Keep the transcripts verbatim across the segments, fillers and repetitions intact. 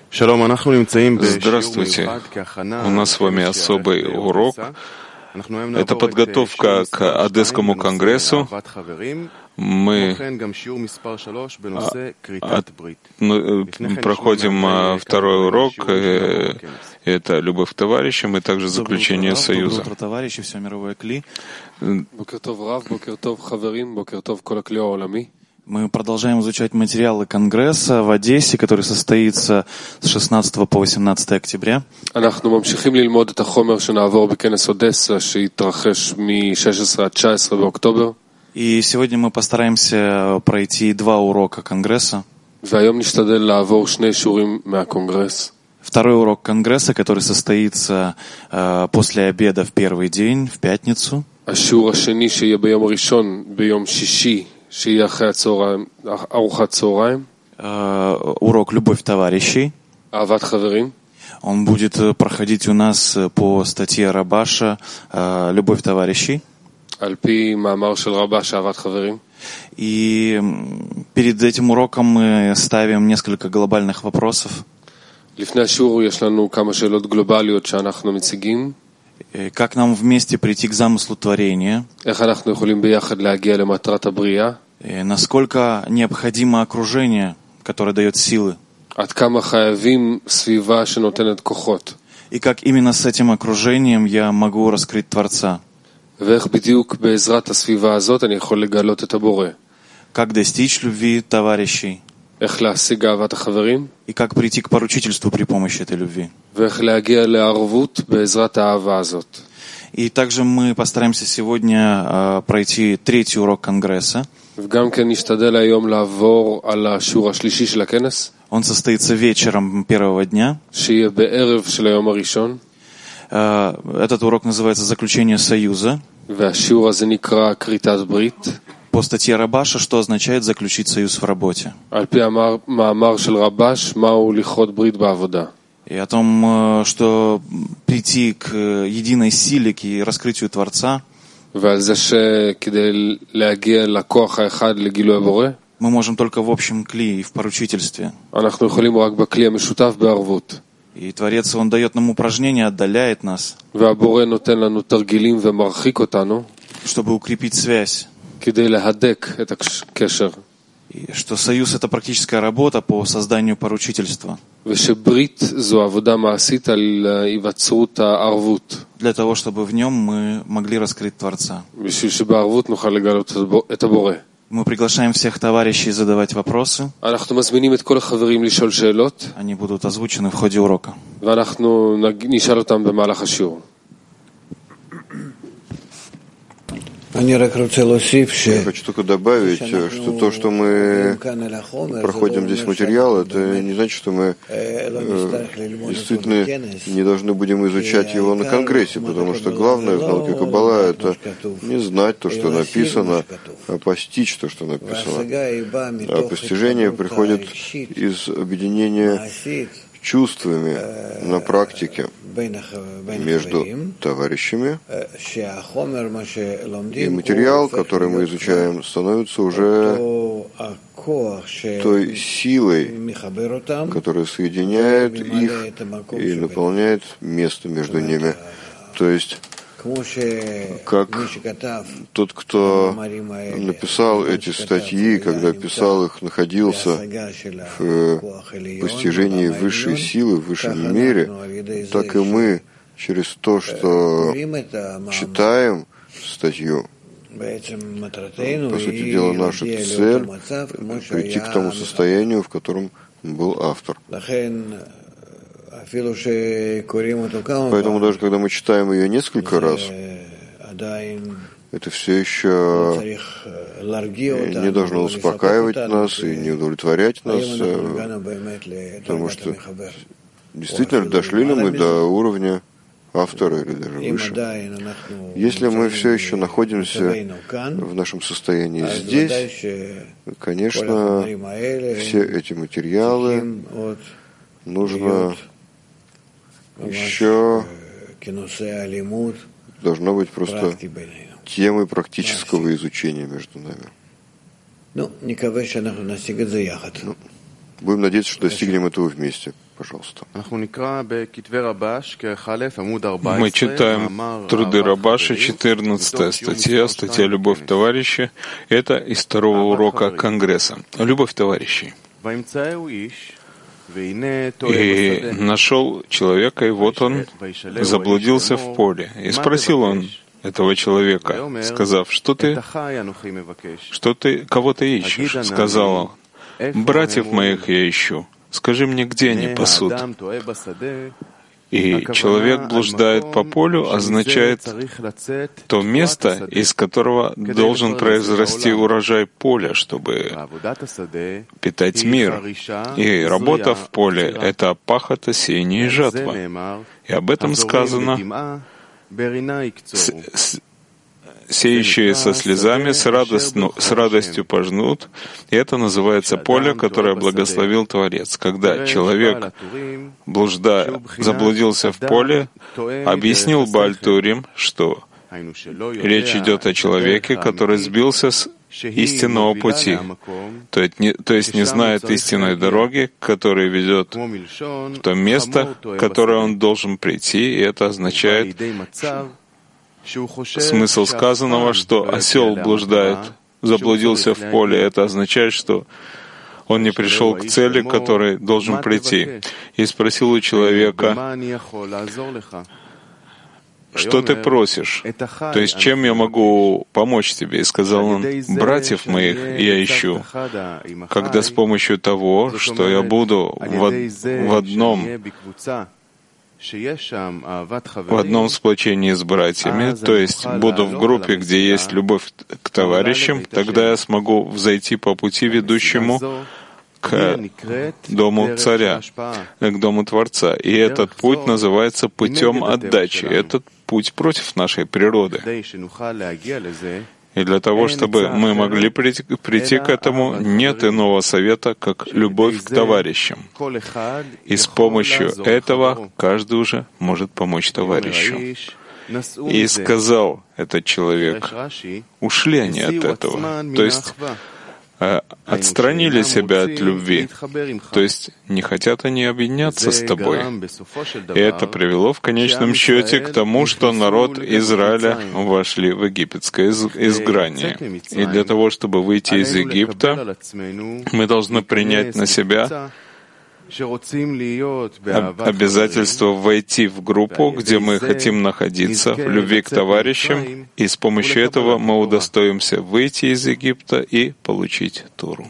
Здравствуйте. У нас с вами особый урок. Это подготовка к Одесскому конгрессу. Мы от, ну, проходим второй урок. Это любовь к товарищам и также заключение союза. Доброе утро, товарищи, все мировое кли. Мы продолжаем изучать материалы Конгресса в Одессе, который состоится с шестнадцатого по восемнадцатое октября. И сегодня мы постараемся пройти два урока Конгресса. Второй урок Конгресса, который состоится э, после обеда в первый день, в пятницу. Uh, урок «Любовь товарищей». Он будет проходить у нас по статье Рабаша uh, «Любовь товарищей». И перед этим уроком мы ставим несколько глобальных вопросов. Как нам вместе прийти к замыслу творения? И насколько необходимо окружение, которое дает силы? И как именно с этим окружением я могу раскрыть Творца? Как достичь любви товарищей? И как прийти к поручительству при помощи этой любви? И также мы постараемся сегодня uh, пройти третий урок Конгресса. Он состоится вечером первого дня. Uh, этот урок называется «Заключение союза». По статье Рабаша, что означает заключить союз в работе. И о том, что прийти к единой силе, к раскрытию Творца, мы можем только в общем кли и в поручительстве. И Творец, Он дает нам упражнения, отдаляет нас, чтобы укрепить связь. И что союз — это практическая работа по созданию поручительства. Для того, чтобы в нем мы могли раскрыть Творца. Мы приглашаем всех товарищей задавать вопросы. Они будут озвучены в ходе урока. Я хочу только добавить, что то, что мы проходим здесь материал, это не значит, что мы э, действительно не должны будем изучать его на Конгрессе, потому что главное в науке Каббала — это не знать то, что написано, а постичь то, что написано. А постижение приходит из объединения чувствами на практике между товарищами, и материал, который мы изучаем, становится уже той силой, которая соединяет их и наполняет место между ними. То есть, как тот, кто написал эти статьи, когда писал их, находился в постижении высшей силы, в высшем мире, так и мы через то, что читаем статью, по сути дела, наша цель — прийти к тому состоянию, в котором был автор. Поэтому даже когда мы читаем ее несколько раз, это все еще не должно успокаивать нас и не удовлетворять нас, потому что действительно дошли ли мы до уровня автора или даже выше. Если мы все еще находимся в нашем состоянии здесь, конечно, все эти материалы нужно еще должно быть просто темой практического изучения между нами. Ну, Будем надеяться, что достигнем этого вместе. Пожалуйста. Мы читаем труды Рабаша, четырнадцатая статья, статья «Любовь товарища». Это из второго урока Конгресса. Любовь товарищей. И нашел человека, и вот он заблудился в поле. И спросил он этого человека, сказав, что ты, что ты, кого ты ищешь? Сказал он, братьев моих я ищу. Скажи мне, где они пасут? И человек блуждает по полю означает то место, из которого должен произрасти урожай поля, чтобы питать мир. И работа в поле — это пахота, сеяние и жатва. И об этом сказано: сеющие со слезами с, радостно, с радостью пожнут. И это называется поле, которое благословил Творец. Когда человек, блуждая, заблудился в поле, объяснил Бааль Турим, что речь идет о человеке, который сбился с истинного пути, то есть не, то есть не знает истинной дороги, которая ведет в то место, в которое он должен прийти, и это означает смысл сказанного, что осел блуждает, заблудился в поле. Это означает, что он не пришел к цели, к которой должен прийти. И спросил у человека, что ты просишь? То есть чем я могу помочь тебе? И сказал он, братьев моих я ищу, когда с помощью того, что я буду в, в одном в одном сплочении с братьями, то есть буду в группе, где есть любовь к товарищам, тогда я смогу взойти по пути, ведущему к дому царя, к дому Творца. И этот путь называется путем отдачи. Этот путь против нашей природы. И для того, чтобы мы могли прийти, прийти к этому, нет иного совета, как любовь к товарищам. И с помощью этого каждый уже может помочь товарищу. И сказал этот человек, ушли они от этого. То есть отстранили себя от любви, то есть не хотят они объединяться с тобой. И это привело в конечном счете к тому, что народ Израиля вошли в египетское изгнание. И для того, чтобы выйти из Египта, мы должны принять на себя обязательство войти в группу, где мы хотим находиться, в любви к товарищам, и с помощью этого мы удостоимся выйти из Египта и получить Тору.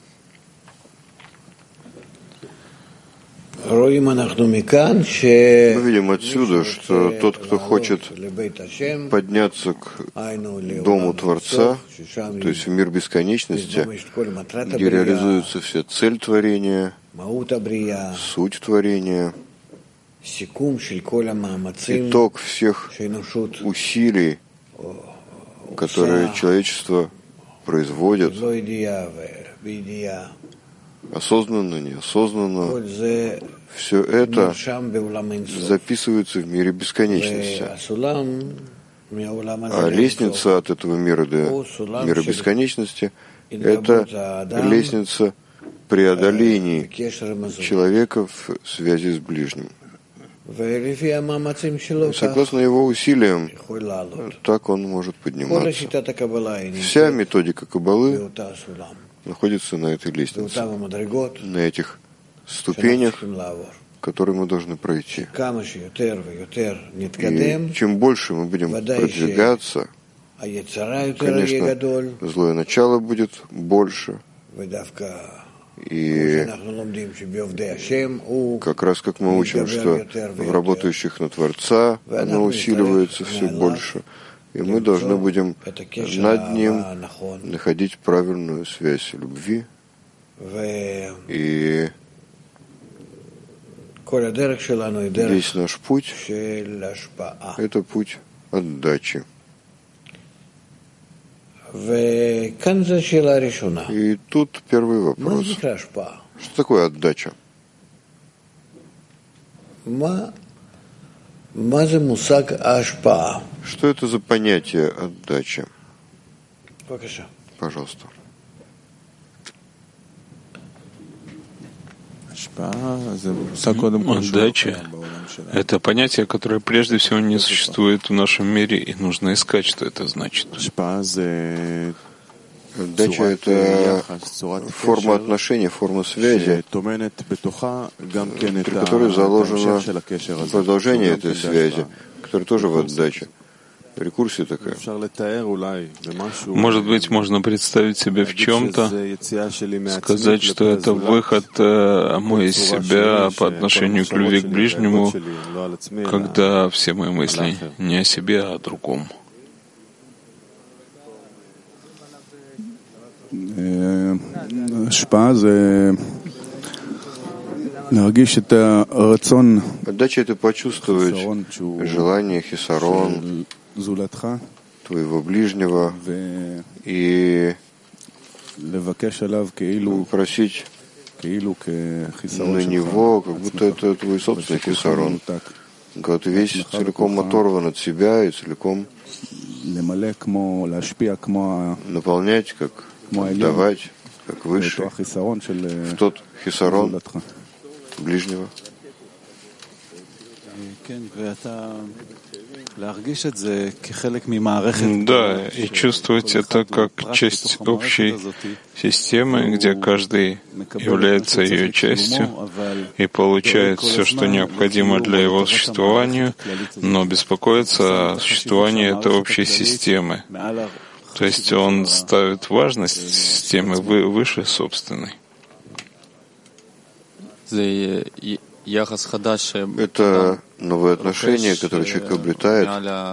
Мы видим отсюда, что тот, кто хочет подняться к Дому Творца, то есть в мир бесконечности, где реализуется вся цель творения, суть творения, итог всех усилий, которые человечество производит, осознанно, неосознанно, все это записывается в мире бесконечности. А лестница от этого мира до мира бесконечности — это лестница преодолений человека в связи с ближним. И согласно его усилиям, так он может подниматься. Вся методика Каббалы находится на этой лестнице, на этих ступенях, которые мы должны пройти. И чем больше мы будем продвигаться, конечно, злое начало будет больше. И как раз как мы учим, что в работающих на Творца оно усиливается все больше, и мы должны будем над ним находить правильную связь любви, и весь наш путь — это путь отдачи. И тут первый вопрос. Что такое отдача? Что это за понятие отдача? Пожалуйста. Отдача — это понятие, которое прежде всего не существует в нашем мире, и нужно искать, что это значит. Отдача — это форма отношений, форма связи, при которой заложено продолжение этой связи, которая тоже в отдаче. Рекурсия такая. Может быть, можно представить себе в чем-то, сказать, что это выход э, мой из себя по отношению к любви к ближнему, когда все мои мысли не о себе, а о другом. Отдача — это почувствовать желание хисарон твоего ближнего и просить на него, как будто это твой собственный хисарон, когда ты весь целиком оторван от себя и целиком наполнять, как отдавать, как выше, в тот хисарон ближнего. Да, и чувствовать это как часть общей системы, где каждый является ее частью и получает все, что необходимо для его существования, но беспокоится о существовании этой общей системы. То есть он ставит важность системы выше собственной. Это новое отношение, которое человек обретает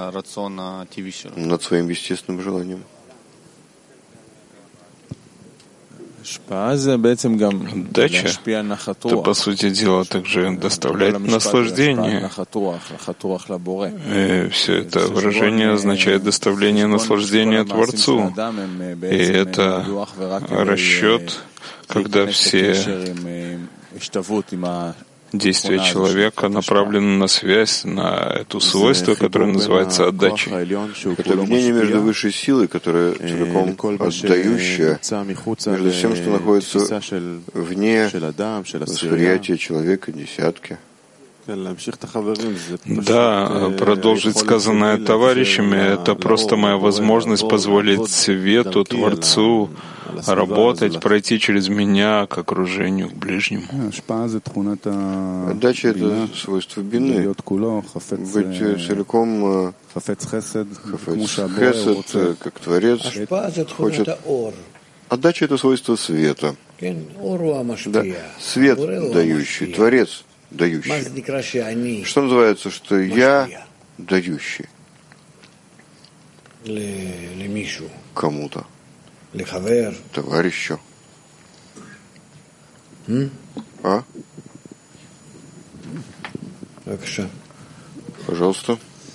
над своим естественным желанием. Отдача — это, по сути дела, также доставляет наслаждение. И все это выражение означает доставление наслаждения Творцу. И это расчет, когда все действия человека направлены на связь, на это свойство, которое называется отдачей. Это объединение между высшей силой, которая целиком отдающая, между всем, что находится вне восприятия человека, десятки. Да, продолжить сказанное товарищами — это просто моя возможность позволить свету, Творцу работать, пройти через меня к окружению, к ближнему. Отдача — это свойство бины, быть целиком хафец хесед, как Творец хочет. Отдача — это свойство света. Да, свет дающий, Творец дающий. Что называется, что я дающий кому-то, товарищу. А? Пожалуйста.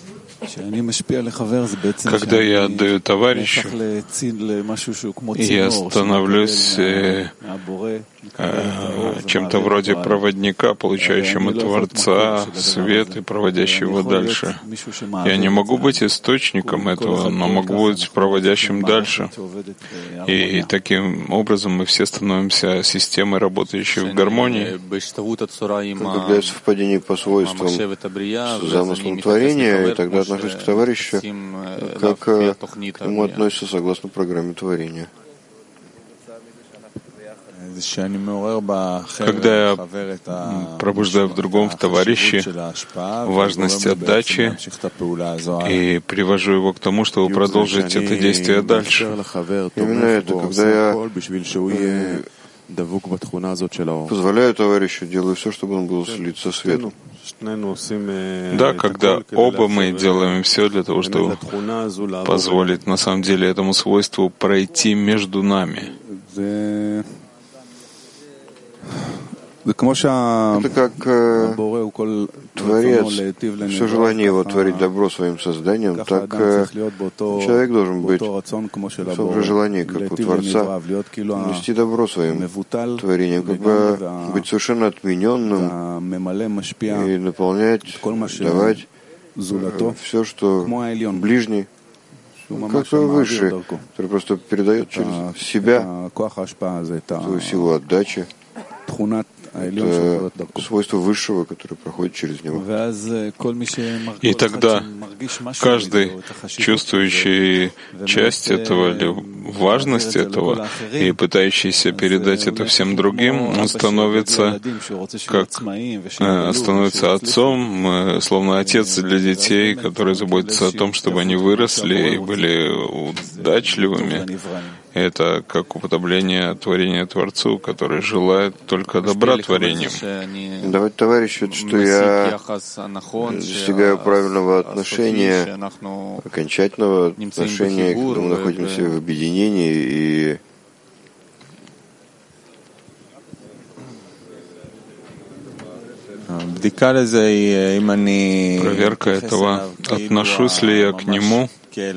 Когда я отдаю товарищу, я становлюсь э, э, чем-то вроде проводника, получающим от Творца свет и проводящего его дальше. Я не могу быть источником этого, но могу быть проводящим дальше. И таким образом мы все становимся системой, работающей в гармонии. Когда я в совпадении по свойствам с замыслом творения, и тогда отношусь к товарищу, как к ему относится согласно программе творения. Когда я пробуждаю в другом, в товарище, важность отдачи и привожу его к тому, чтобы продолжить это действие дальше. Именно это, когда я позволяю товарищу, делаю все, чтобы он был слиться свету. Да, когда оба мы делаем все для того, чтобы позволить на самом деле этому свойству пройти между нами. Это как э, Творец, все желание его творить добро своим созданием, так э, человек должен быть в том же желании, как у Творца, нести добро своим творением, как бы быть совершенно отмененным и наполнять, давать э, все, что ближний, как высший, который просто передает через себя свою силу отдачи. Это свойство высшего, которое проходит через него. И тогда каждый, чувствующий часть этого или важность этого и пытающийся передать это всем другим, он становится как становится отцом, словно отец для детей, который заботится о том, чтобы они выросли и были удачливыми. Это как уподобление творения Творцу, который желает только добра творению. Давать товарищу, что я достигаю правильного отношения, окончательного отношения, когда мы находимся в объединении и проверка этого, отношусь ли я к нему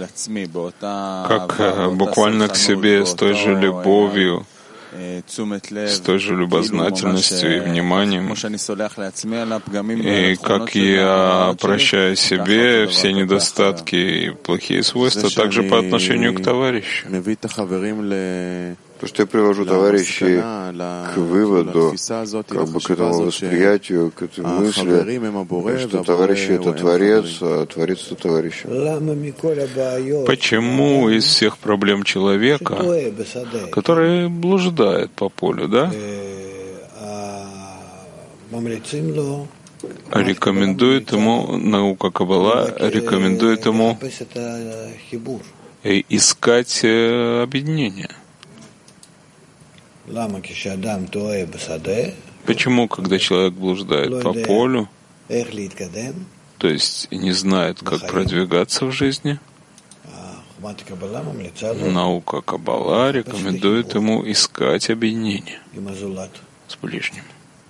как буквально к себе с той же любовью, с той же любознательностью и вниманием, и как я прощаю себе все недостатки и плохие свойства, также по отношению к товарищу. То, что я привожу товарищей к выводу, как бы к этому восприятию, к этой мысли, что товарищ — это Творец, а Творец — это товарищ. Почему из всех проблем человека, который блуждает по полю, да, рекомендует ему, наука Каббала рекомендует ему искать объединение? Почему, когда человек блуждает по полю, то есть не знает, как продвигаться в жизни, наука Каббала рекомендует ему искать объединение с ближним?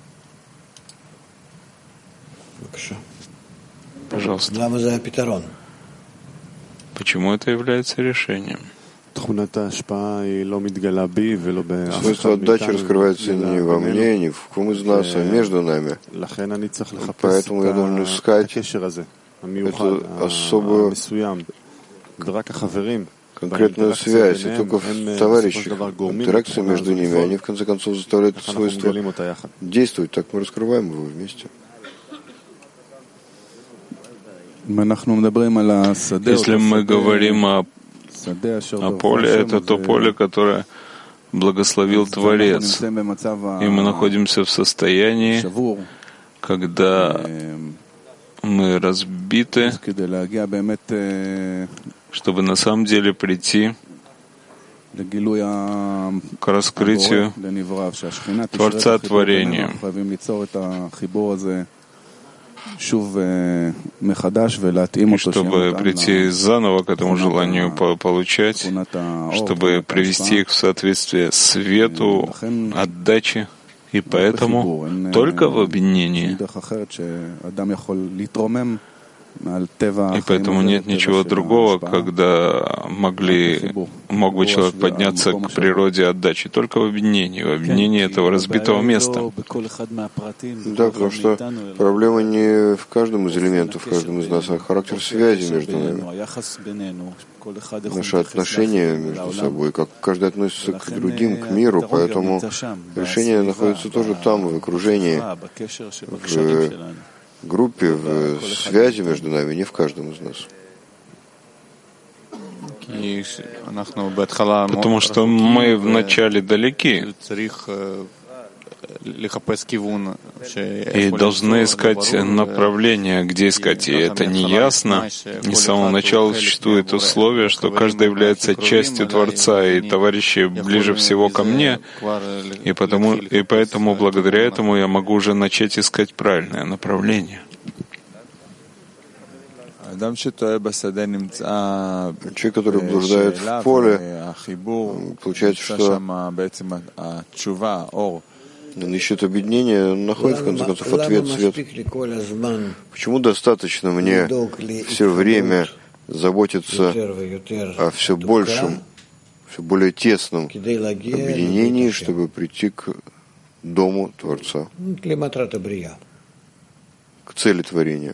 Пожалуйста. Почему это является решением? Свойство отдачи раскрывается не во мне, не в ком из нас, а между нами. Поэтому я должен искать эту особую конкретную связь, и только в товарищах, интеракция между ними, они в конце концов заставляют это свойство действовать, так мы раскрываем его вместе. Если мы говорим о А поле — это то поле, которое благословил Творец. И мы находимся в состоянии, когда мы разбиты, чтобы на самом деле прийти к раскрытию Творца творения. И чтобы прийти заново к этому желанию получать, чтобы привести их в соответствие свету, отдаче, и поэтому только в объединении. И поэтому нет ничего другого, когда могли, мог бы человек подняться к природе отдачи, только в объединении, в объединении этого разбитого места. Да, потому что проблема не в каждом из элементов, в каждом из нас, а характер связи между нами. Наши отношения между собой, как каждый относится к другим, к миру, поэтому решение находится тоже там, в окружении, в группе, в связи между нами, не в каждом из нас. Потому что мы вначале далеки и должны искать направление, где искать. И это не ясно. И с самого начала существует условие, что каждый является частью Творца, и товарищи ближе всего ко мне. И, потому, и поэтому, благодаря этому, я могу уже начать искать правильное направление. Человек, который блуждает в поле, получается, что он ищет объединение, он находит, в конце концов, ответ, свет. Почему достаточно мне все время заботиться о все большем, все более тесном объединении, чтобы прийти к дому Творца, к цели творения?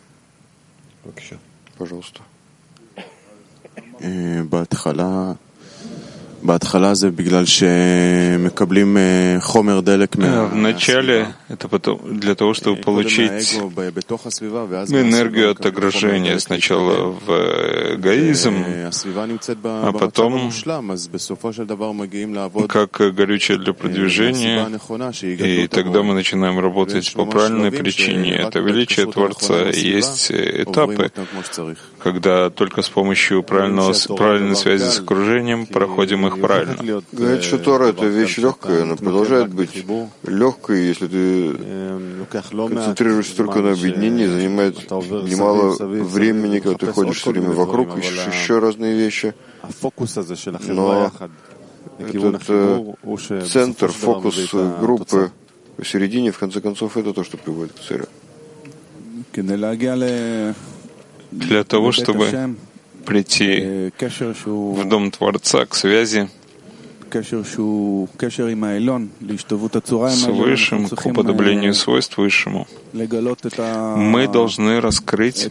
Пожалуйста. Вначале это потом для того, чтобы получить энергию от отражения сначала в эгоизм, а потом как горючее для продвижения, и тогда мы начинаем работать по правильной причине. Это величие Творца. И есть этапы, когда только с помощью правильного, правильной связи с окружением проходим их правильно. Говорит, что Тора — это вещь легкая, она продолжает быть легкой, если ты концентрируешься только на объединении, занимает немало времени, когда ты ходишь все время вокруг, ищешь еще разные вещи. Но этот центр, фокус группы посередине, в конце концов, это то, что приводит к цели. Для того, чтобы прийти в Дом Творца, к связи с Высшим, к уподоблению свойств Высшему, мы должны раскрыть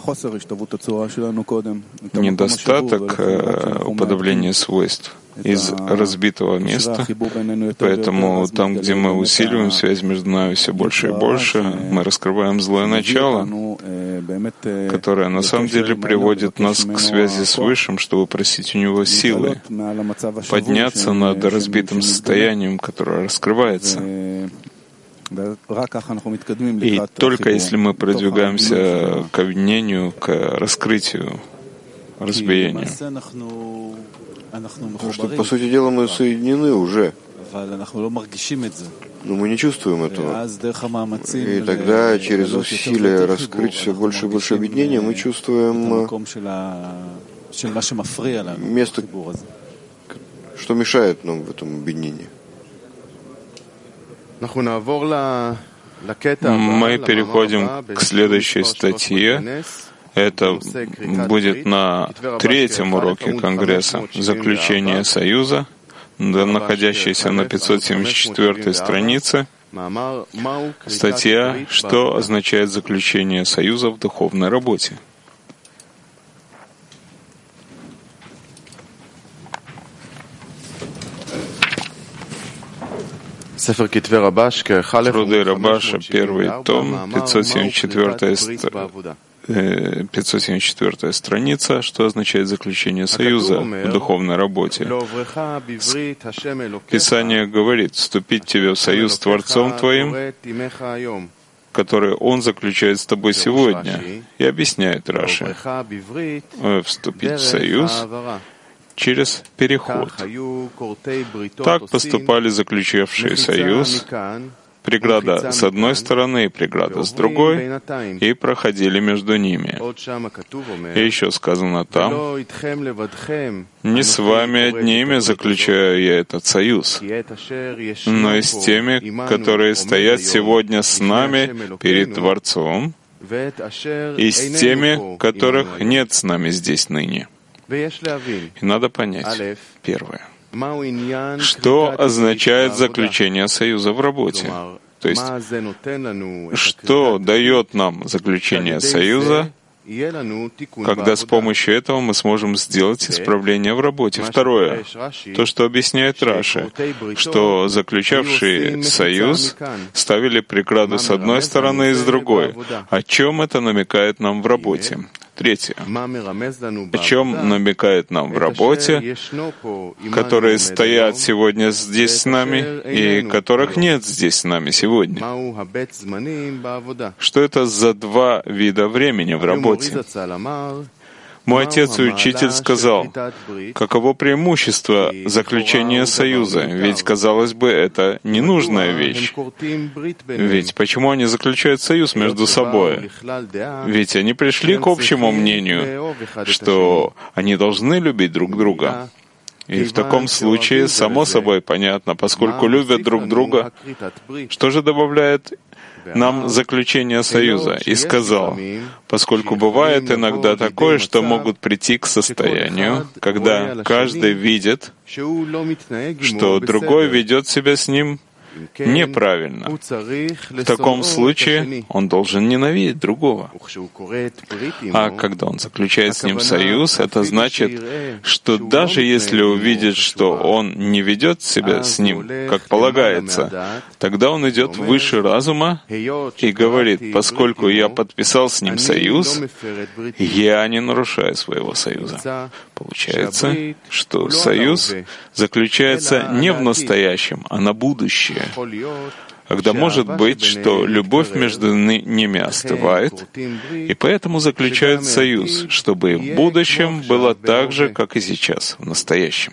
недостаток уподобления свойств из разбитого места. Поэтому там, где мы усиливаем связь между нами все больше и больше, мы раскрываем злое начало, которое на самом деле приводит нас к связи с Высшим, чтобы просить у него силы, подняться над разбитым состоянием, которое раскрывается. И только если мы продвигаемся к объединению, к раскрытию, разбиению. Потому что, по сути дела, мы соединены уже, но мы не чувствуем этого. И тогда через усилия раскрыть все больше и больше объединения мы чувствуем место, что мешает нам в этом объединении. Мы переходим к следующей статье. Это будет на третьем уроке Конгресса «Заключение Союза», находящейся на пятьсот семьдесят четвёртой странице. Статья «Что означает заключение Союза в духовной работе?» Труды Рабаша, первый том, пятьсот семьдесят четвёртая страница, что означает заключение союза в духовной работе. Писание говорит: «Вступить тебе в союз с Творцом твоим, который Он заключает с тобой сегодня». И объясняет Раши: «Вступить в союз через переход». Так поступали заключившие союз, преграда с одной стороны и преграда с другой, и проходили между ними. И еще сказано там: «Не с вами одними заключаю я этот союз, но и с теми, которые стоят сегодня с нами перед Творцом, и с теми, которых нет с нами здесь ныне». И надо понять, первое, что означает заключение союза в работе. То есть, что дает нам заключение союза, когда с помощью этого мы сможем сделать исправление в работе. Второе, то, что объясняет Раши, что заключавшие союз ставили преграду с одной стороны и с другой. О чем это намекает нам в работе? Третье. О чем намекает нам в работе, которые стоят сегодня здесь с нами и которых нет здесь с нами сегодня? Что это за два вида времени в работе? Мой отец и учитель сказал, каково преимущество заключения союза, ведь, казалось бы, это ненужная вещь. Ведь почему они заключают союз между собой? Ведь они пришли к общему мнению, что они должны любить друг друга. И в таком случае, само собой понятно, поскольку любят друг друга, что же добавляет нам заключение союза? И сказал, поскольку бывает иногда такое, что могут прийти к состоянию, когда каждый видит, что другой ведет себя с ним неправильно. В таком случае он должен ненавидеть другого. А когда он заключает с ним союз, это значит, что даже если увидит, что он не ведет себя с ним, как полагается, тогда он идет выше разума и говорит: поскольку я подписал с ним союз, я не нарушаю своего союза. Получается, что союз заключается не в настоящем, а на будущее. Когда может быть, что любовь между ними остывает, и поэтому заключают союз, чтобы и в будущем было так же, как и сейчас, в настоящем.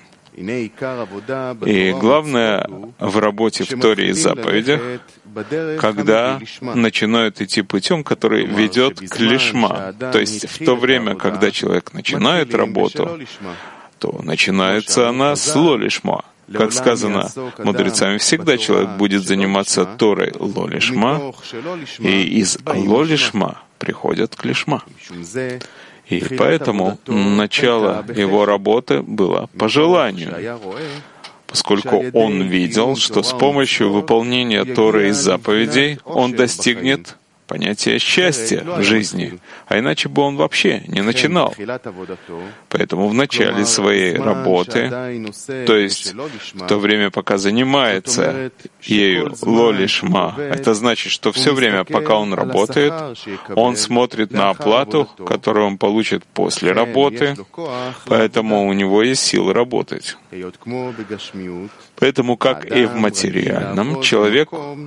И главное в работе в Торе и заповедях, когда начинают идти путем, который ведет к лишма. То есть в то время, когда человек начинает работу, то начинается она с ло-лишма. Как сказано мудрецами, всегда человек будет заниматься Торой ло-лишма, и из ло-лишма приходят к лишма. И поэтому начало его работы было по желанию, поскольку он видел, что с помощью выполнения Торы и заповедей он достигнет понятия счастья в жизни, а иначе бы он вообще не начинал. Поэтому в начале своей работы, то есть в то время, пока занимается ею ло-лишма, это значит, что все время, пока он работает, он смотрит на оплату, которую он получит после работы, поэтому у него есть силы работать. Поэтому, как и в материальном, человек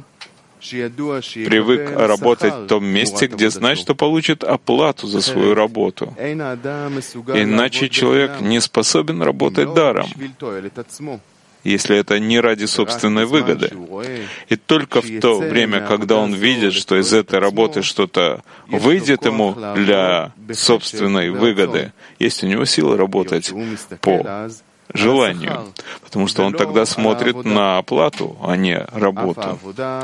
привык работать в том месте, где знает, что получит оплату за свою работу. Иначе человек не способен работать даром, если это не ради собственной выгоды. И только в то время, когда он видит, что из этой работы что-то выйдет ему для собственной выгоды, есть у него сила работать по желанию, потому что он тогда смотрит на оплату, а не работу.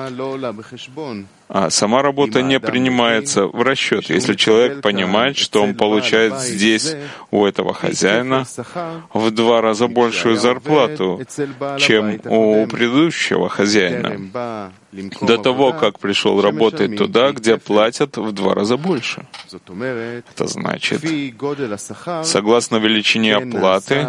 А сама работа не принимается в расчет, если человек понимает, что он получает здесь у этого хозяина в два раза большую зарплату, чем у предыдущего хозяина, до того, как пришел работать туда, где платят в два раза больше. Это значит, согласно величине оплаты,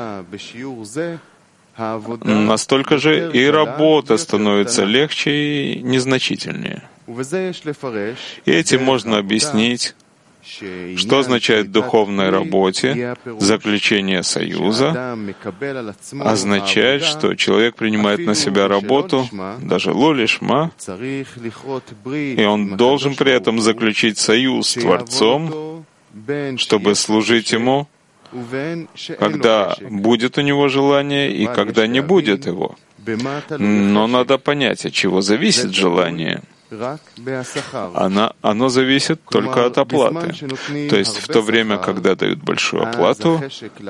настолько же и работа становится легче и незначительнее. И этим можно объяснить, что означает в духовной работе заключение союза, означает, что человек принимает на себя работу, даже ло-лишма, и он должен при этом заключить союз с Творцом, чтобы служить Ему, когда будет у него желание и когда не будет его. Но надо понять, от чего зависит желание. Оно, оно зависит только от оплаты. То есть в то время, когда дают большую оплату,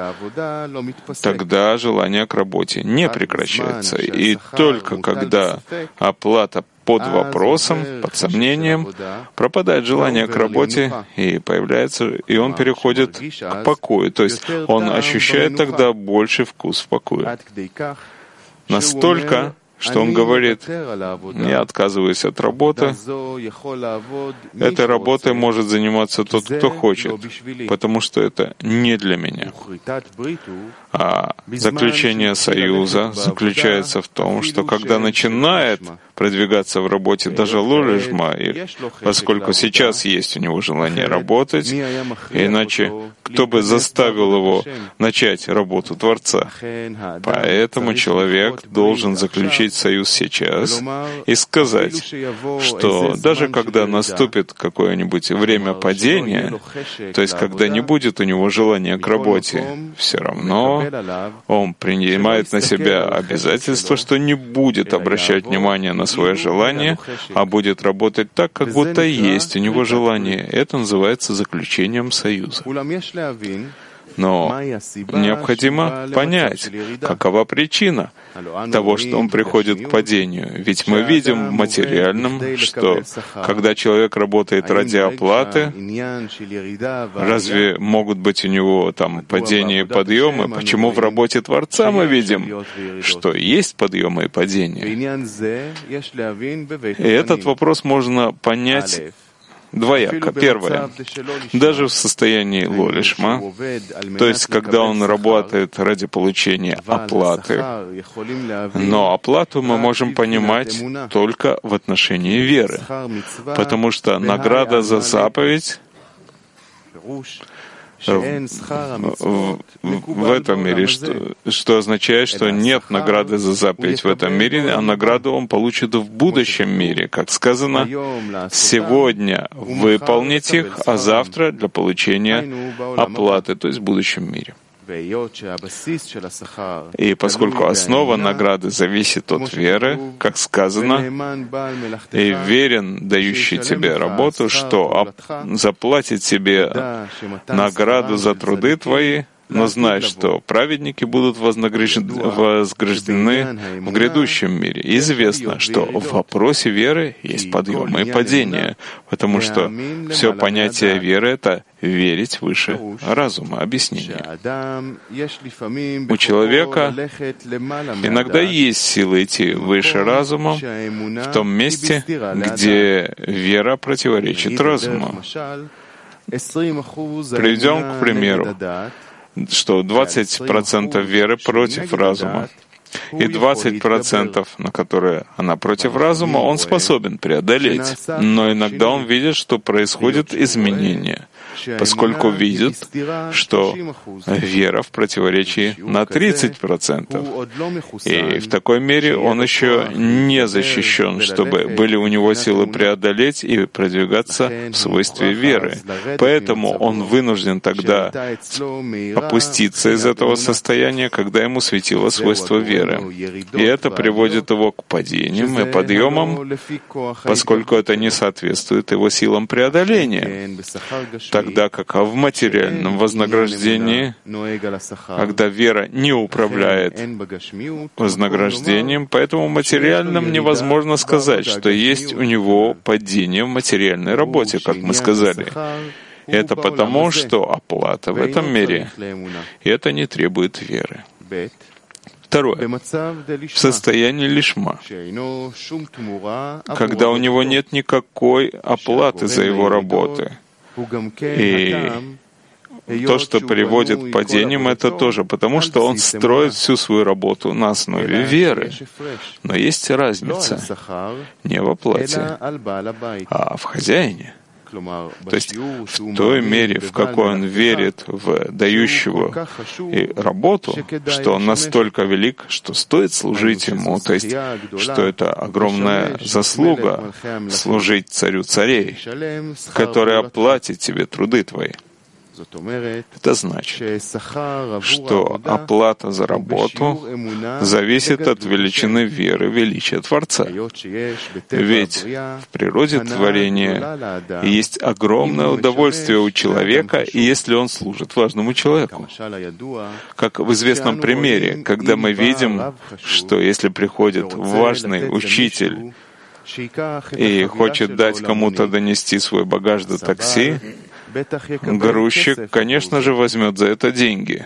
тогда желание к работе не прекращается. И только когда оплата под вопросом, под сомнением, пропадает желание к работе, и появляется, и он переходит к покою. То есть он ощущает тогда больший вкус в покое. Настолько, что он говорит: «Я отказываюсь от работы». Этой работой может заниматься тот, кто хочет, потому что это не для меня. А заключение союза заключается в том, что когда начинает продвигаться в работе даже ло-лишма, и поскольку сейчас есть у него желание работать, иначе кто бы заставил его начать работу Творца? Поэтому человек должен заключить союз сейчас и сказать, что даже когда наступит какое-нибудь время падения, то есть когда не будет у него желания к работе, все равно он принимает на себя обязательство, что не будет обращать внимание на свое желание, а будет работать так, как будто есть у него желание. Это называется заключением союза. Но необходимо понять, какова причина того, что он приходит к падению. Ведь мы видим в материальном, что когда человек работает ради оплаты, разве могут быть у него там падения и подъемы? Почему в работе Творца мы видим, что есть подъемы и падения? И этот вопрос можно понять двояко. Первое. Даже в состоянии лолишма, то есть когда он работает ради получения оплаты, но оплату мы можем понимать только в отношении веры, потому что награда за заповедь в, в этом мире, что, что означает, что нет награды за заповедь в этом мире, а награду он получит в будущем мире. Как сказано, сегодня выполнить их, а завтра для получения оплаты, то есть в будущем мире. И поскольку основа награды зависит от веры, как сказано, и верен, дающий тебе работу, что заплатит тебе награду за труды твои, но знай, что праведники будут вознаграждены в грядущем мире. И известно, что в вопросе веры есть подъемы и падения, потому что все понятие веры — это верить выше разума. Объяснение. У человека иногда есть силы идти выше разума в том месте, где вера противоречит разуму. Приведем к примеру, что двадцать процентов веры против разума, и двадцать процентов, на которые она против разума, он способен преодолеть. Но иногда он видит, что происходит изменение, поскольку видит, что вера в противоречии на тридцать процентов. И в такой мере он еще не защищен, чтобы были у него силы преодолеть и продвигаться в свойстве веры. Поэтому он вынужден тогда опуститься из этого состояния, когда ему светило свойство веры. И это приводит его к падениям и подъемам, поскольку это не соответствует его силам преодоления. Тогда как в материальном вознаграждении, когда вера не управляет вознаграждением, поэтому в материальном невозможно сказать, что есть у него падение в материальной работе, как мы сказали. Это потому, что оплата в этом мире, и это не требует веры. Второе. В состоянии лишма, когда у него нет никакой оплаты за его работы. И то, что приводит к падениям, это тоже потому, что он строит всю свою работу на основе веры. Но есть разница не в оплате, а в хозяине. То есть в той мере, в какой он верит в дающего и работу, что он настолько велик, что стоит служить ему, то есть что это огромная заслуга служить царю царей, который оплатит тебе труды твои. Это значит, что оплата за работу зависит от величины веры, величия Творца. Ведь в природе творения есть огромное удовольствие у человека, и если он служит важному человеку. Как в известном примере, когда мы видим, что если приходит важный учитель и хочет дать кому-то донести свой багаж до такси, грузчик, конечно же, возьмет за это деньги.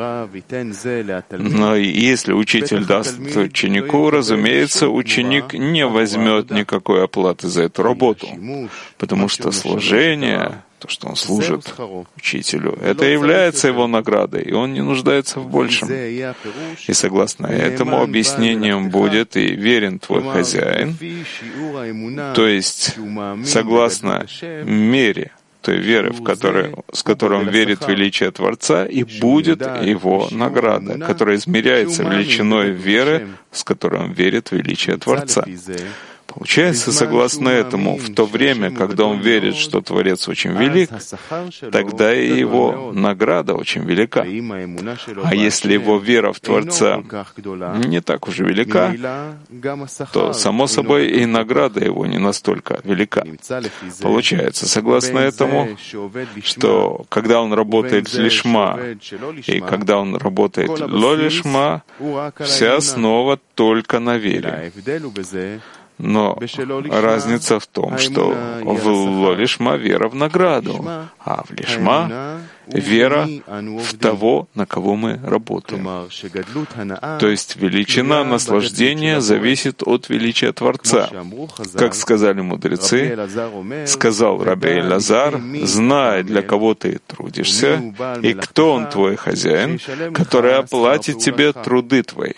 Но если учитель даст ученику, разумеется, ученик не возьмет никакой оплаты за эту работу, потому что служение, то, что он служит учителю, это является его наградой, и он не нуждается в большем. И согласно этому объяснением будет и верен твой хозяин, то есть согласно мере той веры, в которой, с которой он верит в величие Творца, и будет его награда, которая измеряется величиной веры, с которой он верит в величие Творца. Получается, согласно этому, в то время, когда он верит, что Творец очень велик, тогда и его награда очень велика. А если его вера в Творца не так уж велика, то, само собой, и награда его не настолько велика. Получается, согласно этому, что когда он работает лишма и когда он работает ло лишма, вся основа только на вере. Но разница в том, что в ло лишма вера в награду, а в лишма вера в того, на кого мы работаем. То есть величина наслаждения зависит от величия Творца. Как сказали мудрецы, сказал Раби Элазар, знай, для кого ты трудишься, и кто он твой хозяин, который оплатит тебе труды твои.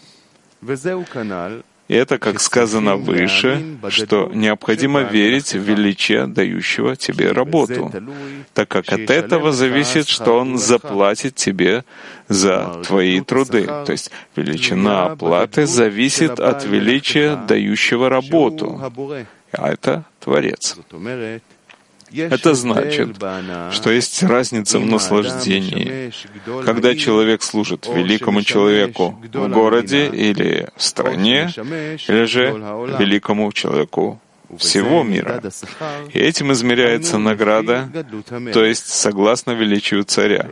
И это, как сказано выше, что необходимо верить в величие дающего тебе работу, так как от этого зависит, что он заплатит тебе за твои труды. То есть величина оплаты зависит от величия дающего работу, а это Творец. Это значит, что есть разница в наслаждении. Когда человек служит великому человеку в городе или в стране, или же великому человеку всего мира. И этим измеряется награда, то есть согласно величию царя.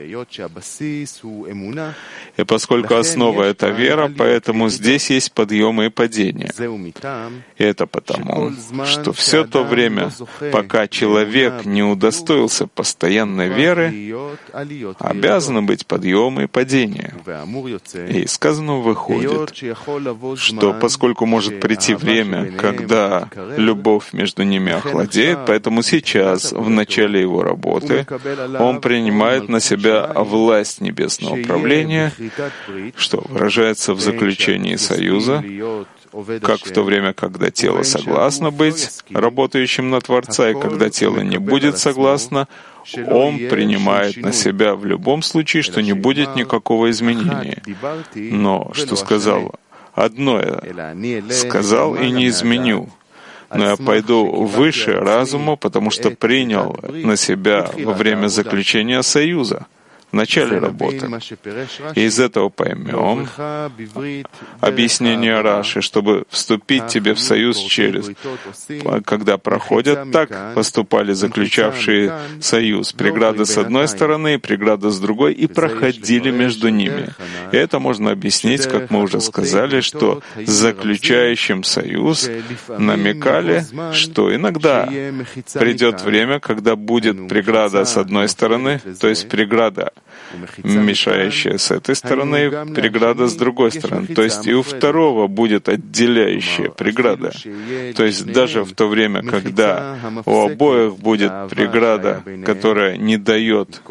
И поскольку основа — это вера, поэтому здесь есть подъемы и падения. И это потому, что все то время, пока человек не удостоился постоянной веры, обязаны быть подъемы и падения. И сказано выходит, что поскольку может прийти время, когда любовь между ними охладеет, поэтому сейчас, в начале его работы, он принимает на себя власть небесного управления, что выражается в заключении союза, как в то время, когда тело согласно быть работающим на Творца, и когда тело не будет согласно, он принимает на себя в любом случае, что не будет никакого изменения. Но, что сказал, одно я сказал и не изменю, но я пойду выше разума, потому что принял на себя во время заключения союза, в начале работы. И из этого поймем объяснение Раши, чтобы вступить тебе в союз через, когда проходят, так поступали заключавшие союз. Преграда с одной стороны и преграда с другой, и проходили между ними. И это можно объяснить, как мы уже сказали, что заключающим союз намекали, что иногда придет время, когда будет преграда с одной стороны, то есть преграда мешающая с этой стороны, преграда с другой стороны. То есть и у второго будет отделяющая преграда. То есть даже в то время, когда у обоих будет преграда, которая не дает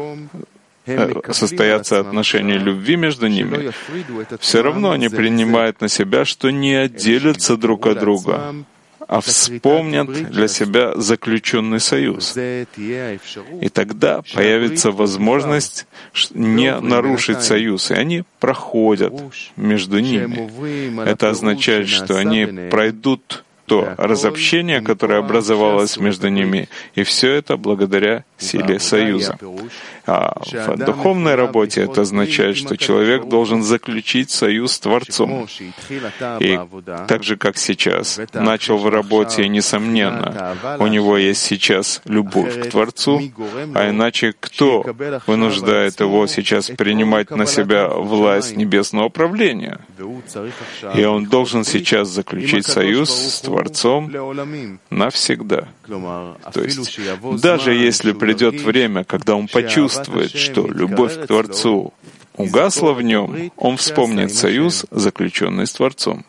состояться отношения любви между ними, все равно они принимают на себя, что не отделятся друг от друга, а вспомнят для себя заключенный союз. И тогда появится возможность не нарушить союз, и они проходят между ними. Это означает, что они пройдут то разобщение, которое образовалось между ними, и все это благодаря силе союза. А в духовной работе это означает, что человек должен заключить союз с Творцом. И так же, как сейчас, начал в работе, и, несомненно, у него есть сейчас любовь к Творцу, а иначе кто вынуждает его сейчас принимать на себя власть небесного управления? И он должен сейчас заключить союз с Творцом навсегда. То есть, даже если придет время, когда он почувствует, что любовь к Творцу угасла в нем, он вспомнит союз, заключенный с Творцом.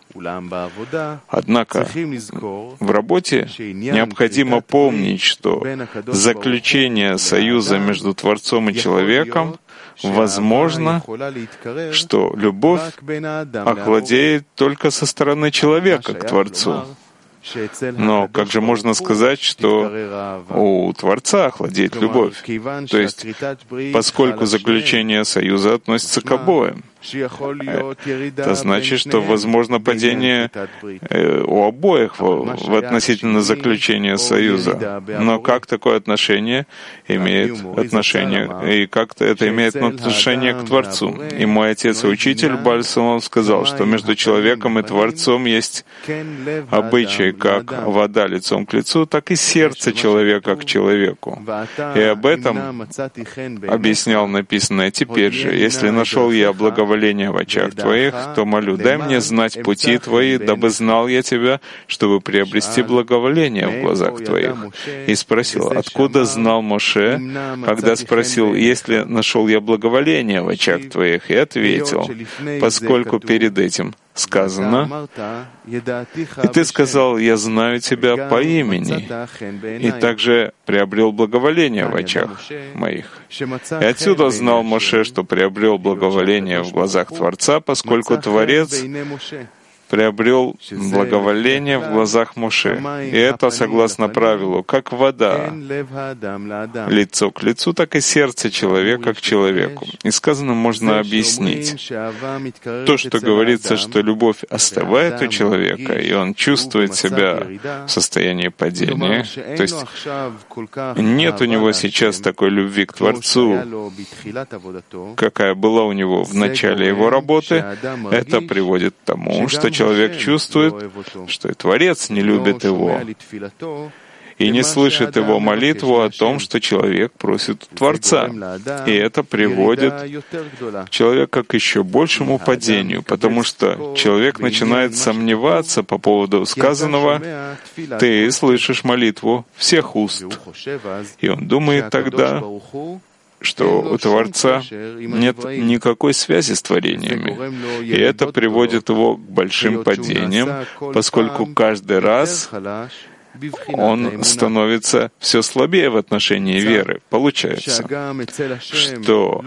Однако в работе необходимо помнить, что заключение союза между Творцом и человеком возможно, что любовь охладеет только со стороны человека к Творцу. Но как же можно сказать, что у Творца охладеет любовь? То есть, поскольку заключение союза относится к обоим. это значит, что возможно падение у обоих в относительно заключения союза. Но как такое отношение имеет отношение, и как это имеет отношение к Творцу? И мой отец и учитель Бааль Соломон сказал, что между человеком и Творцом есть обычай, как вода лицом к лицу, так и сердце человека к человеку. И об этом объяснял написанное теперь же. Если нашел я благоволение в очах твоих, то молю, дай мне знать пути твои, дабы знал я тебя, чтобы приобрести благоволение в глазах твоих. И спросил, откуда знал Моше, когда спросил, если нашел я благоволение в очах твоих, и ответил, поскольку перед этим сказано, и ты сказал, я знаю тебя по имени, и также приобрел благоволение в очах моих. И отсюда знал Моше, что приобрел благоволение в глазах Творца, поскольку Творец приобрел благоволение в глазах Моше. И это согласно правилу, как вода лицо к лицу, так и сердце человека к человеку. И сказанным можно объяснить то, что говорится, что любовь остывает у человека, и он чувствует себя в состоянии падения. То есть нет у него сейчас такой любви к Творцу, какая была у него в начале его работы. Это приводит к тому, что человек чувствует, что и Творец не любит его и не слышит его молитву о том, что человек просит у Творца. И это приводит человека к еще большему падению, потому что человек начинает сомневаться по поводу сказанного, ты слышишь молитву всех уст. И он думает тогда, что у Творца нет никакой связи с творениями. И это приводит его к большим падениям, поскольку каждый раз он становится все слабее в отношении веры. Получается, что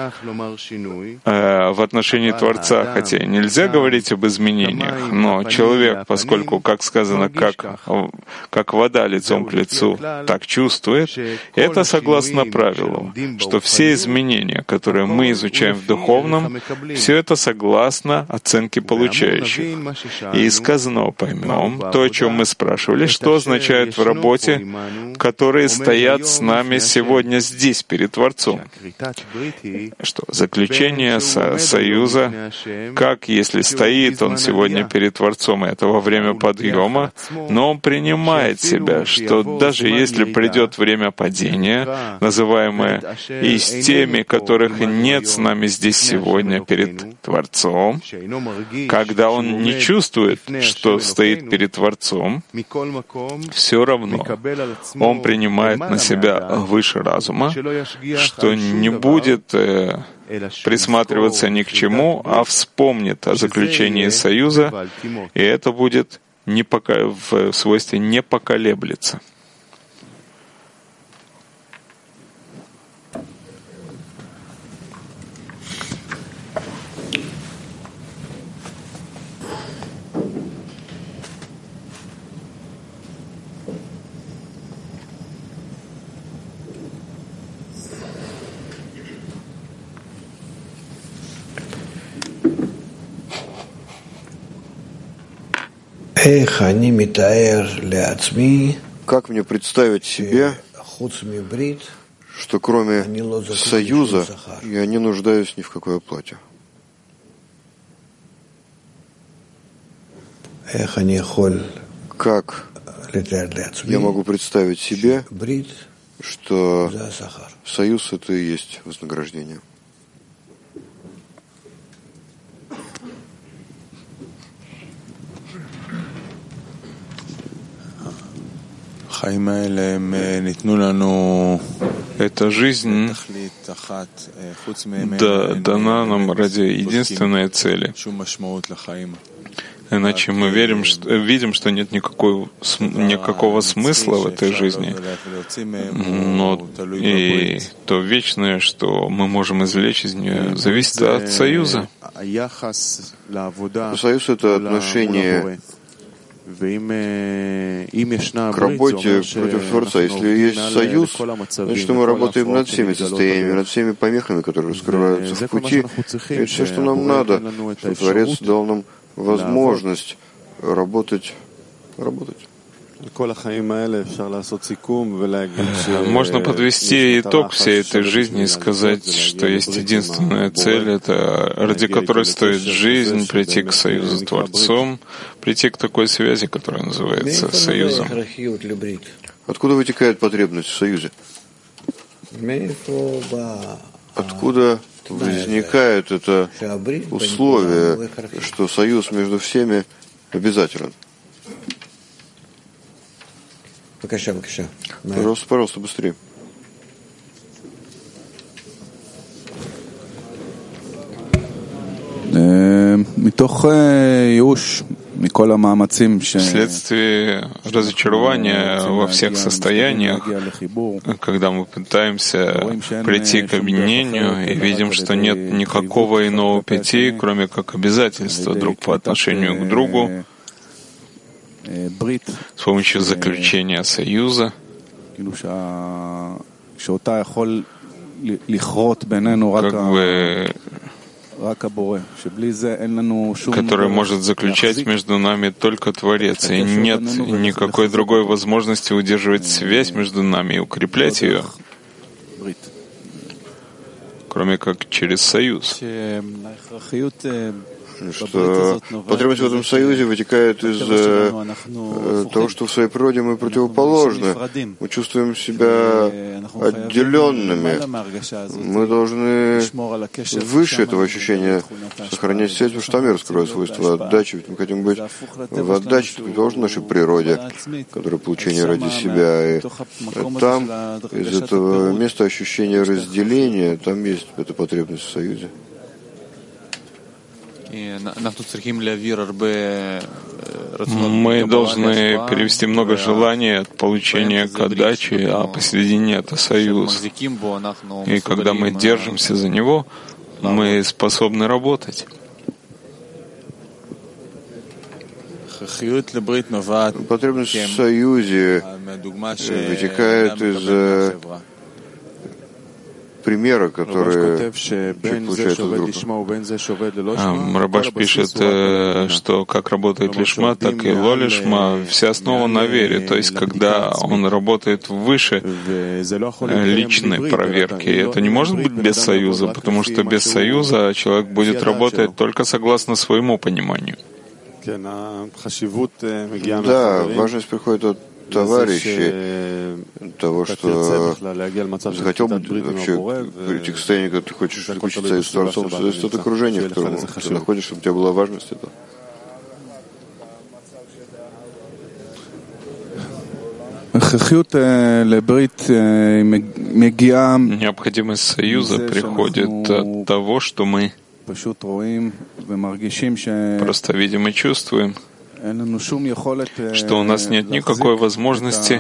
э, в отношении Творца, хотя и нельзя говорить об изменениях, но человек, поскольку, как сказано, как, как вода лицом к лицу, так чувствует, это согласно правилу, что все изменения, которые мы изучаем в духовном, все это согласно оценке получающих. И из сказанного поймем то, о чем мы спрашивали, что означает в работе, которые стоят с нами сегодня здесь, перед Творцом. Что заключение со союза, как если стоит он сегодня перед Творцом, это во время подъема, но он принимает себя, что даже если придет время падения, называемое и с теми, которых нет с нами здесь сегодня перед Творцом, когда он не чувствует, что стоит перед Творцом, все равно он принимает на себя выше разума, что не будет э, присматриваться ни к чему, а вспомнит о заключении союза, и это будет не пока, в свойстве «не поколеблется». Как мне представить себе, что кроме союза я не нуждаюсь ни в какой оплате? Как я могу представить себе, что союз — это и есть вознаграждение? Эта жизнь дана нам ради единственной цели. Иначе мы верим, что, видим, что нет никакой, никакого смысла в этой жизни. Но и то вечное, что мы можем извлечь из нее, зависит от союза. Союз — это отношение к работе против Творца. Если есть союз, значит, мы работаем над всеми состояниями, над всеми помехами, которые раскрываются в пути. И это все, что нам надо, что Творец дал нам возможность работать, работать. Можно подвести итог всей этой жизни и сказать, что есть единственная цель, это ради которой стоит жизнь, прийти к союзу с Творцом, прийти к такой связи, которая называется союзом. Откуда вытекает потребность в союзе? Откуда возникает это условие, что союз между всеми обязателен? Пожалуйста, пожалуйста, быстрее. Вследствие разочарования во всех состояниях, когда мы пытаемся прийти к объединению и видим, что нет никакого иного пути, кроме как обязательства друг по отношению к другу, с помощью заключения союза, как бы, который может заключать между нами только Творец, и нет никакой другой возможности удерживать связь между нами и укреплять ее, кроме как через союз. Что потребность в этом союзе вытекает из э, того, что в своей природе мы противоположны. Мы чувствуем себя отделенными. Мы должны выше этого ощущения сохранять связь, потому что там я раскрываю свойства отдачи. Ведь мы хотим быть в отдаче, это тоже в нашей природе, которая получение ради себя. И там, из этого места ощущения разделения, там есть эта потребность в союзе. Мы должны перевести много желаний от получения к отдаче, а посередине это союз. И когда мы держимся за него, мы способны работать. Потребность в союзе вытекает из примера, которые получают от группы. Рабаш пишет, что как работает лишма, так и ло лишма, вся основа на вере. То есть, когда он работает выше личной проверки, это не может быть без союза, потому что без союза человек будет работать только согласно своему пониманию. Да, важность приходит от товарищей, того, что захотел бы вообще прийти к состоянию, когда ты хочешь заключить союз с Творцом, зависит от окружения, в котором ты находишься, чтобы у тебя была важность этого. Необходимость союза приходит от того, что мы просто видим и чувствуем, что у нас нет никакой возможности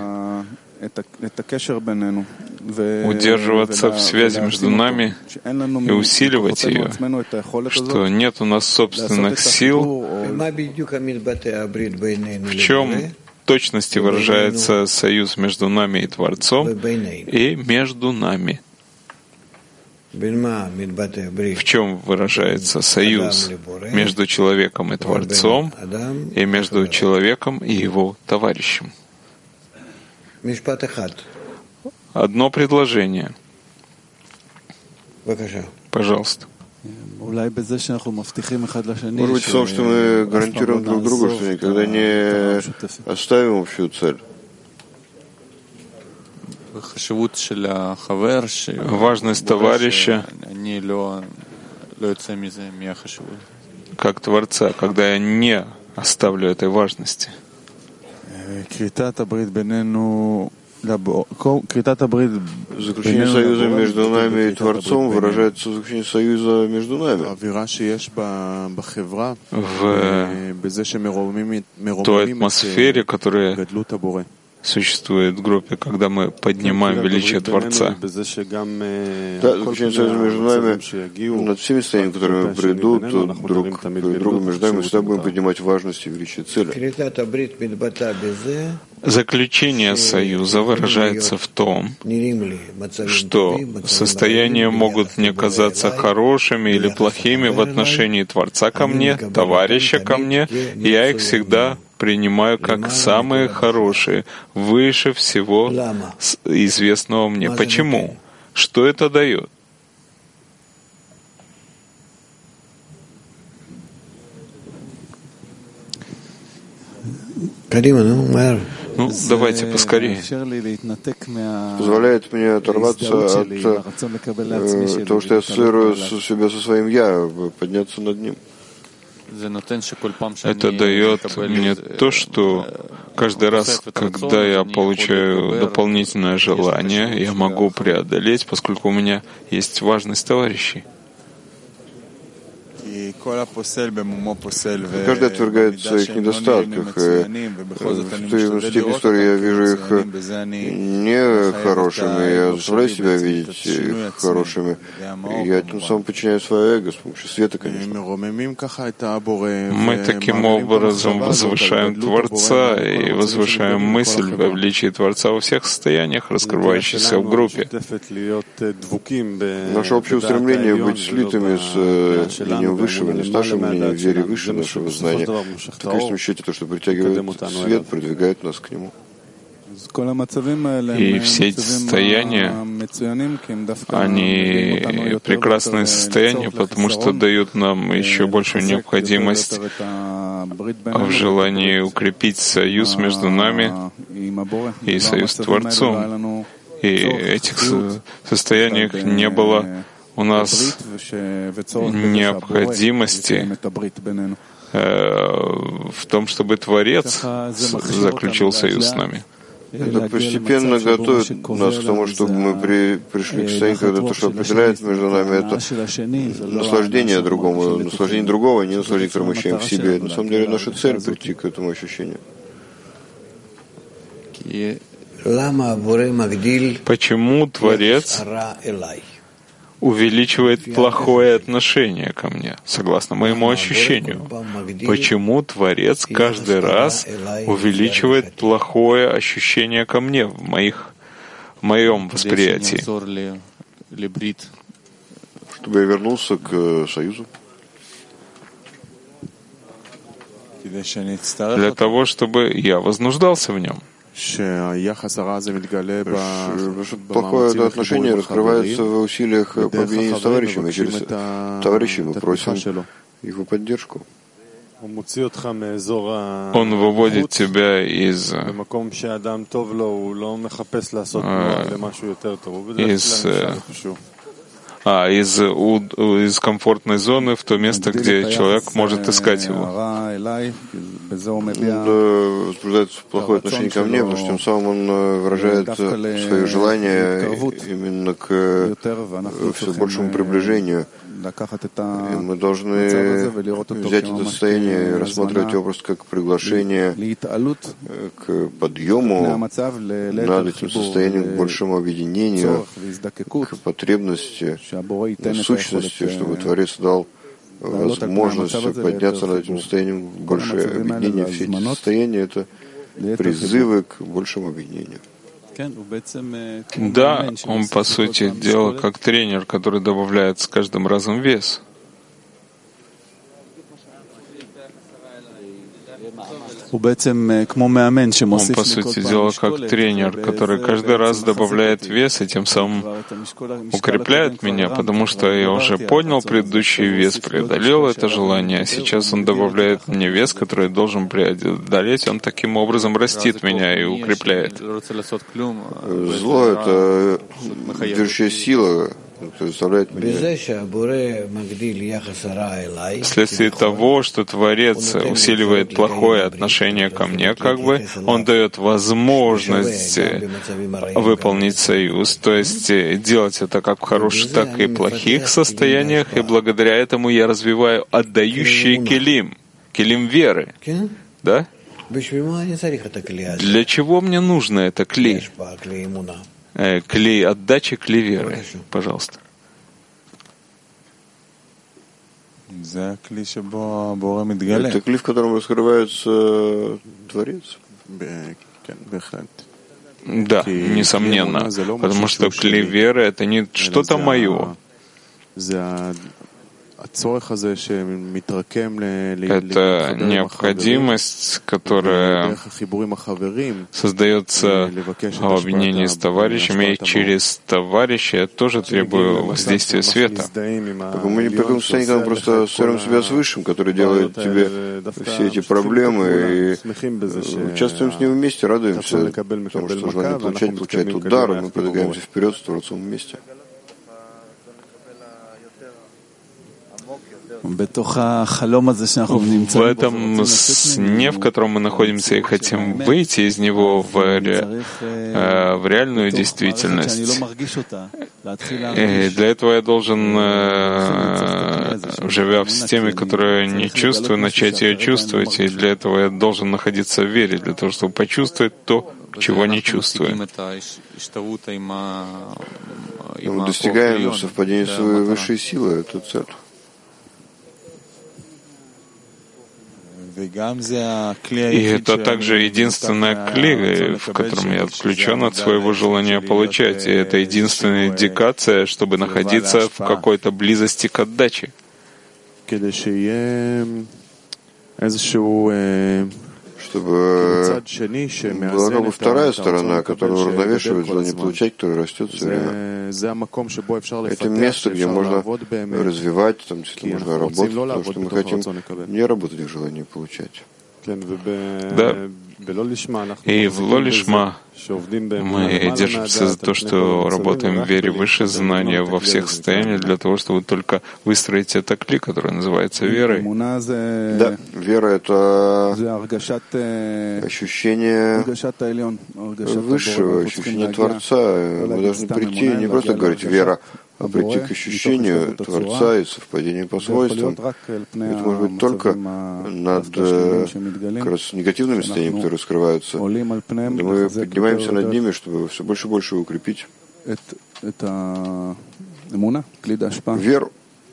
удерживаться в связи между нами и усиливать ее, что нет у нас собственных сил. В чем в точности выражается союз между нами и Творцом и между нами? В чем выражается союз между человеком и Творцом и между человеком и его товарищем? Одно предложение. Пожалуйста. Может быть, в том, что мы гарантируем друг другу, что никогда не оставим общую цель. Важность товарища как Творца, когда я не оставлю этой важности. Заключение союза между нами и Творцом выражается в заключении союза между нами. В той атмосфере, которая существует в группе, когда мы поднимаем величие Творца. Да, заключение союза между нами, над всеми состояниями, которые мы придут друг к другу, между нами мы всегда будем поднимать важность и величие цели. Заключение союза выражается в том, что состояния могут мне казаться хорошими или плохими в отношении Творца ко мне, товарища ко мне, и я их всегда принимаю как самые хорошие, выше всего известного мне. Почему? Что это дает? Ну, давайте поскорее. Позволяет мне оторваться от э, того, что я ассоциирую себя со своим «я», подняться над ним. Это дает мне то, что каждый раз, когда я получаю дополнительное желание, я могу преодолеть, поскольку у меня есть важность товарищей. Каждый отвергает в своих недостатках. В степи истории я вижу их нехорошими, я заставляю себя видеть их хорошими. Я тем самым подчиняю свое эго с помощью света, конечно. Мы таким образом возвышаем Творца и возвышаем мысль во величии Творца во всех состояниях, раскрывающихся в группе. Наше общее устремление быть слитыми с линией высшего, не с нашим мнением, вере выше нашего знания. В конечном счете то, что притягивает свет, продвигает нас к нему. И все эти состояния, они прекрасные состояния, потому что дают нам еще большую необходимость в желании укрепить союз между нами и союз с Творцом. И этих состояниях не было у нас необходимости в том, чтобы Творец заключил союз с нами. Это постепенно готовит нас к тому, чтобы мы при, пришли к состоянию, когда то, что определяет между нами, это наслаждение другому, наслаждение другого, а не наслаждение, которое мы ощущаем в себе. На самом деле наша цель — прийти к этому ощущению. Почему Творец увеличивает плохое отношение ко мне, согласно моему ощущению? Почему Творец каждый раз увеличивает плохое ощущение ко мне в, моих, в моем восприятии? Чтобы я вернулся к союзу. Для того, чтобы я вознуждался в нем. Плохое отношение раскрывается в усилиях по объединению с товарищами. Через товарищей мы просим его поддержку. Он выводит тебя из, из А, из, из комфортной зоны в то место, где человек может искать его. Он возбуждает плохое отношение ко мне, потому что тем самым он выражает свое желание именно к все большему приближению. И мы должны взять это состояние и рассматривать образ как приглашение к подъему над этим состоянием, к большему объединению, к потребности, сущности, чтобы Творец дал возможность подняться над этим состоянием, большее объединение. Все эти состояния — это призывы к большему объединению. Да, он, по сути дела, как тренер, который добавляет с каждым разом вес. Он, по сути дела, как тренер, который каждый раз добавляет вес и тем самым укрепляет меня, потому что я уже поднял предыдущий вес, преодолел это желание, а сейчас он добавляет мне вес, который я должен преодолеть, он таким образом растит меня и укрепляет. Зло — это движущая сила, Вследствие того, что Творец усиливает плохое отношение ко мне, как бы, он дает возможность выполнить союз, то есть делать это как в хороших, так и плохих состояниях, и благодаря этому я развиваю отдающий келим, келим веры. Да? Для чего мне нужно это клей? Э, клей отдачи, клей веры. Пожалуйста. Это клей, в котором раскрывается Творец? Да, несомненно. Потому что клей веры — это не что-то мое. Это необходимость, которая создается в объединении с товарищами, и через товарища я тоже требую воздействия света. Мы не в таком состоянии, когда мы просто ссорим себя с Высшим, который делает тебе все эти проблемы, и участвуем с ним вместе, радуемся, потому что желание получать, получает удар, и мы продвигаемся вперед с Творцом вместе. В этом сне, в котором мы находимся и хотим выйти из него в, ре, э, в реальную действительность, и для этого я должен, э, живя в системе, которую я не чувствую, начать ее чувствовать, и для этого я должен находиться в вере, для того, чтобы почувствовать то, чего не чувствую. Мы достигаем совпадения своей высшей силы, это цель. И это также единственная клей, в котором я отключен от своего желания получать. И это единственная индикация, чтобы находиться в какой-то близости к отдаче. Чтобы была как бы вторая сторона, которая уравновешивает желание получать, которая растет все время. Это место, где можно развивать, там действительно можно работать, потому что мы хотим не работать в желании получать. Да. И в Лолишма мы держимся за то, что работаем в вере выше знания во всех состояниях для того, чтобы только выстроить это клей, который называется верой. Да, вера — это ощущение высшего, ощущение Творца. Мы должны прийти, не просто говорить «вера», а прийти к ощущению Творца и совпадению по свойствам. Это может быть только над как раз негативными состояниями, которые скрываются. Да мы поднимаемся над ними, чтобы все больше и больше укрепить веру.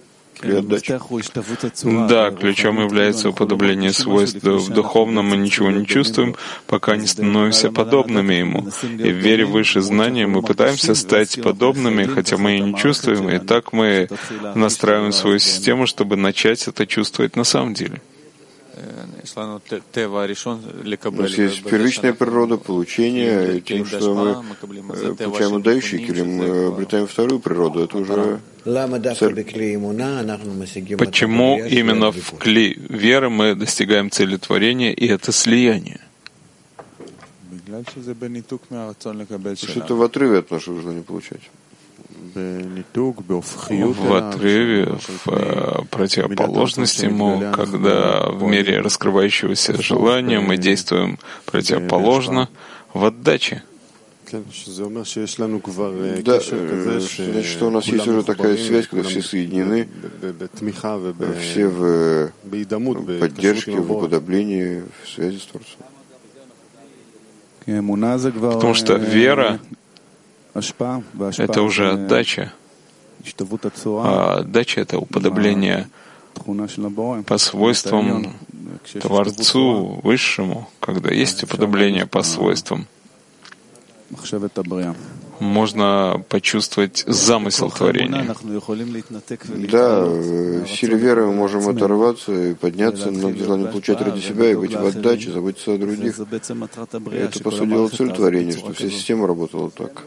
Да, ключом является уподобление свойств. В духовном мы ничего не чувствуем, пока не становимся подобными ему. И в вере выше знания мы пытаемся стать подобными, хотя мы и не чувствуем, и так мы настраиваем свою систему, чтобы начать это чувствовать на самом деле. У нас есть первичная природа получения, и тем, что мы получаем отдающий килим, мы обретаем вторую природу. Это уже цель. Почему именно в клей веры мы достигаем цели творения, и это слияние? Потому что это в отрыве от нашего желания получать. В отрыве, в противоположности ему, когда в мире раскрывающегося желания мы действуем противоположно в отдаче. Да, значит, что у нас есть уже такая связь, когда все соединены, все в поддержке, в уподоблении, в связи с Творцом. Потому что вера — это уже отдача. А отдача — это уподобление по свойствам Творцу Высшему. Когда есть уподобление по свойствам, можно почувствовать замысел творения. Да, в силе веры мы можем оторваться и подняться, но желание получать ради себя и быть в отдаче, заботиться о других. И это, по сути дела, цель творения, чтобы вся система работала так.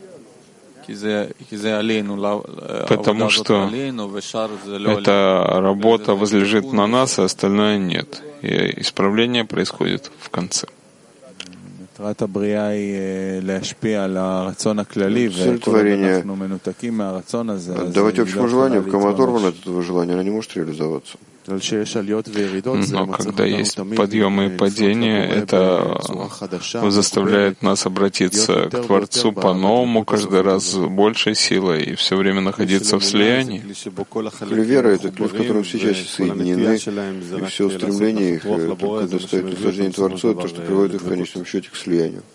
Потому что эта работа возлежит на нас, а остальное нет. И исправление происходит в конце. Цель творения — отдавать общему желанию, в ком оторван от этого желания, она не может реализоваться. Но когда есть подъемы и падения, это заставляет нас обратиться к Творцу по-новому, каждый раз с большей силой, и все время находиться в слиянии. Вера — это клей, в котором все части соединены, и все устремление их только достает наслаждение Творцу, это то, что приводит их в конечном счете к слиянию.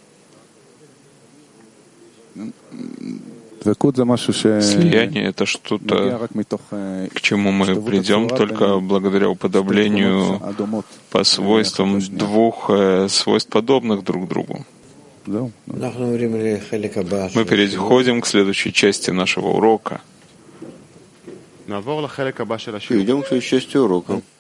Слияние — это что-то, к чему мы придем только благодаря уподоблению по свойствам двух свойств, подобных друг другу. Мы переходим к следующей части нашего урока. Перейдем к следующей части урока.